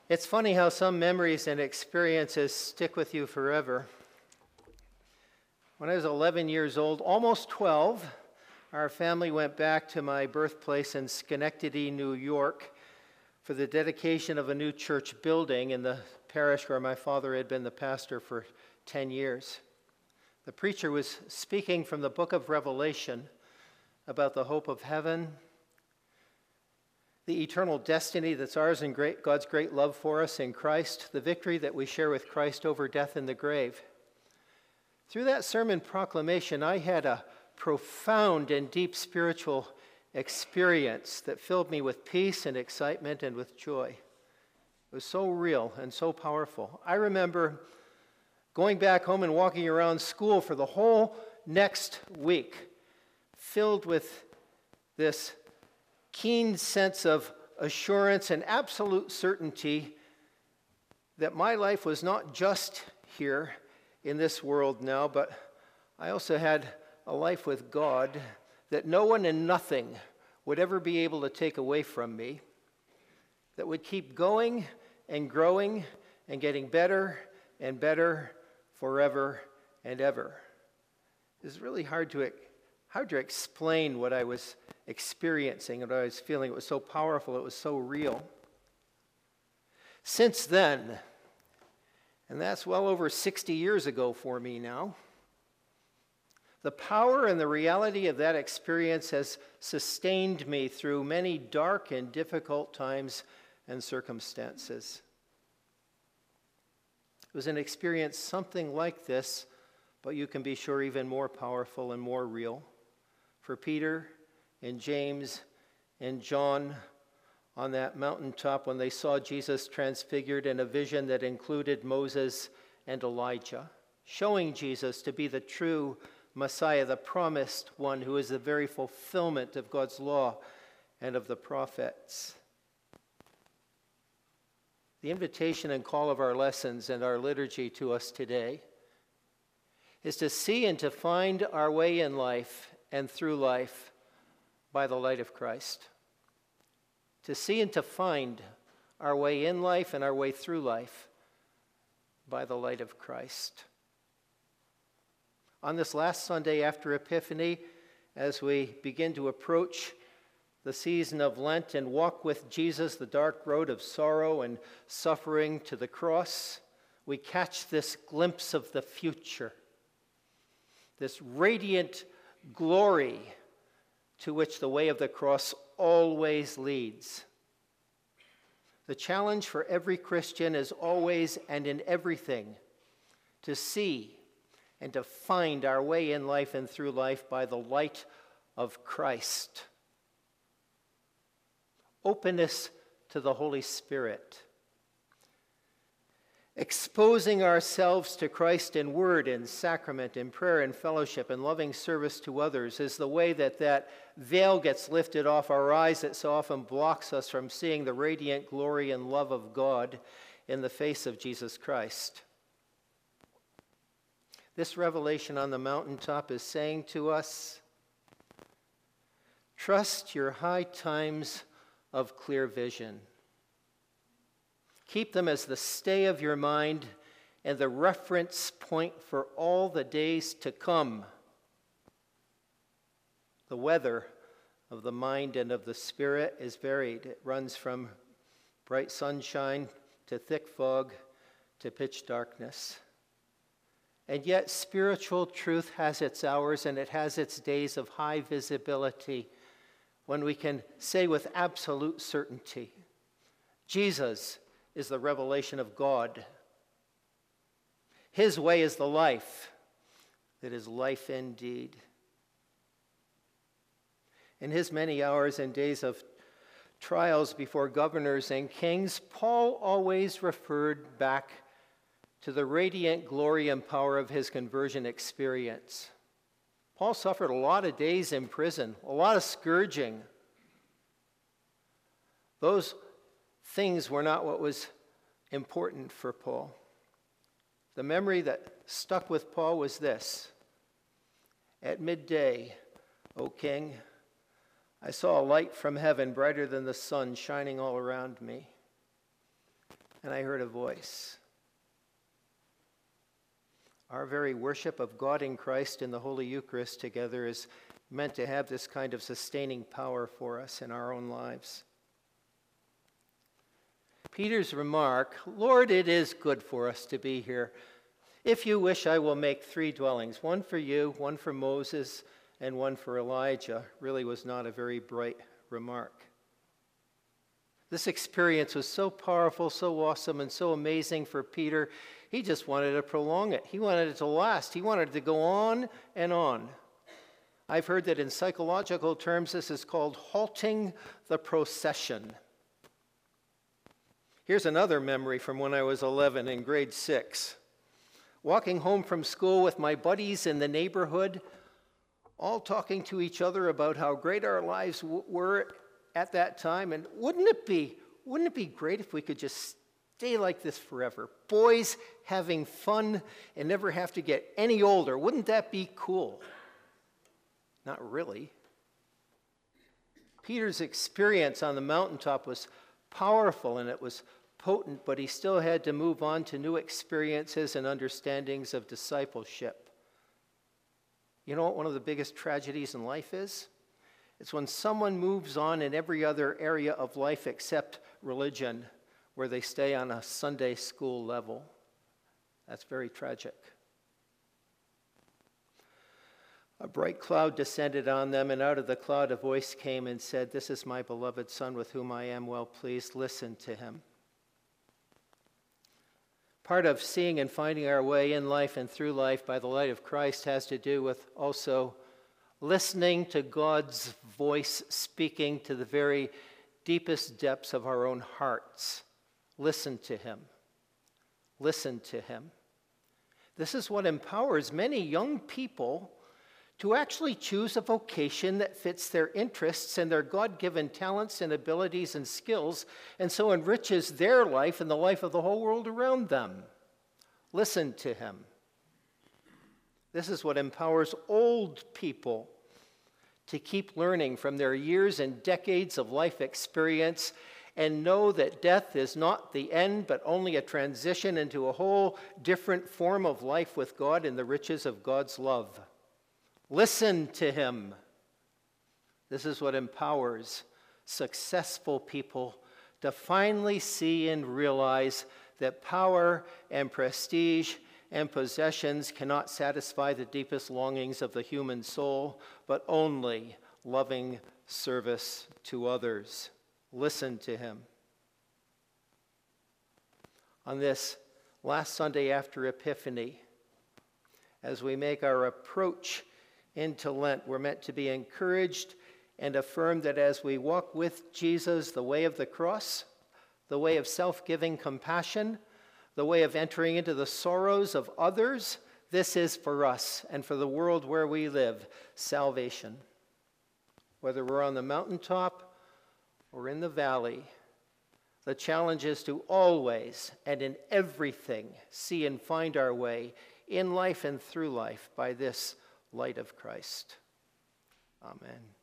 It's funny how some memories and experiences stick with you forever. When I was 11 years old, almost 12, our family went back to my birthplace in Schenectady, New York, for the dedication of a new church building in the parish where my father had been the pastor for 10 years. The preacher was speaking from the book of Revelation about the hope of heaven, the eternal destiny that's ours and God's great love for us in Christ, the victory that we share with Christ over death and the grave. Through that sermon proclamation, I had a profound and deep spiritual experience that filled me with peace and excitement and with joy. It was so real and so powerful. I remember going back home and walking around school for the whole next week, filled with this keen sense of assurance and absolute certainty that my life was not just here in this world now, but I also had a life with God that no one and nothing would ever be able to take away from me, that would keep going and growing and getting better and better forever and ever. It's really hard to explain what I was experiencing and what I was feeling. It was so powerful, it was so real. Since then, and that's well over 60 years ago for me now, the power and the reality of that experience has sustained me through many dark and difficult times and circumstances. It was an experience something like this, but you can be sure even more powerful and more real. For Peter and James and John on that mountaintop when they saw Jesus transfigured in a vision that included Moses and Elijah, showing Jesus to be the true Messiah, the promised one who is the very fulfillment of God's law and of the prophets. The invitation and call of our lessons and our liturgy to us today is to see and to find our way in life and through life by the light of Christ. To see and to find our way in life and our way through life by the light of Christ. On this last Sunday after Epiphany, as we begin to approach the season of Lent and walk with Jesus the dark road of sorrow and suffering to the cross, we catch this glimpse of the future, this radiant glory to which the way of the cross always leads. The challenge for every Christian is always and in everything to see and to find our way in life and through life by the light of Christ. Openness to the Holy Spirit. Exposing ourselves to Christ in word, in sacrament, in prayer, in fellowship, and loving service to others is the way that veil gets lifted off our eyes that so often blocks us from seeing the radiant glory and love of God in the face of Jesus Christ. This revelation on the mountaintop is saying to us, trust your high times of clear vision. Keep them as the stay of your mind and the reference point for all the days to come. The weather of the mind and of the spirit is varied. It runs from bright sunshine to thick fog to pitch darkness. And yet spiritual truth has its hours and it has its days of high visibility when we can say with absolute certainty, Jesus is the revelation of God. His way is the life that is life indeed. In his many hours and days of trials before governors and kings, Paul always referred back to the radiant glory and power of his conversion experience. Paul suffered a lot of days in prison, a lot of scourging. Those things were not what was important for Paul. The memory that stuck with Paul was this. At midday, O king, I saw a light from heaven brighter than the sun shining all around me. and I heard a voice. Our very worship of God in Christ in the Holy Eucharist together is meant to have this kind of sustaining power for us in our own lives. Peter's remark, "Lord, it is good for us to be here. If you wish, I will make 3 dwellings, one for you, one for Moses, and one for Elijah," really was not a very bright remark. This experience was so powerful, so awesome, and so amazing for Peter, he just wanted to prolong it. He wanted it to last. He wanted it to go on and on. I've heard that in psychological terms, this is called halting the procession. Here's another memory from when I was 11 in grade 6. Walking home from school with my buddies in the neighborhood, all talking to each other about how great our lives were at that time. And wouldn't it be great if we could just stay like this forever? Boys having fun and never have to get any older. Wouldn't that be cool? Not really. Peter's experience on the mountaintop was powerful and it was potent, but he still had to move on to new experiences and understandings of discipleship. You know what one of the biggest tragedies in life is? It's when someone moves on in every other area of life except religion, where they stay on a Sunday school level. That's very tragic. A bright cloud descended on them, and out of the cloud a voice came and said, "This is my beloved Son, with whom I am well pleased. Listen to him." Part of seeing and finding our way in life and through life by the light of Christ has to do with also listening to God's voice speaking to the very deepest depths of our own hearts. Listen to him. Listen to him. This is what empowers many young people to actually choose a vocation that fits their interests and their God-given talents and abilities and skills, and so enriches their life and the life of the whole world around them. Listen to him. This is what empowers old people to keep learning from their years and decades of life experience and know that death is not the end, but only a transition into a whole different form of life with God in the riches of God's love. Listen to him. This is what empowers successful people to finally see and realize that power and prestige and possessions cannot satisfy the deepest longings of the human soul, but only loving service to others. Listen to him. On this last Sunday after Epiphany, as we make our approach into Lent, we're meant to be encouraged and affirmed that as we walk with Jesus the way of the cross, the way of self-giving compassion, the way of entering into the sorrows of others, this is for us and for the world where we live, salvation. Whether we're on the mountaintop or in the valley, the challenge is to always and in everything see and find our way in life and through life by this light of Christ. Amen.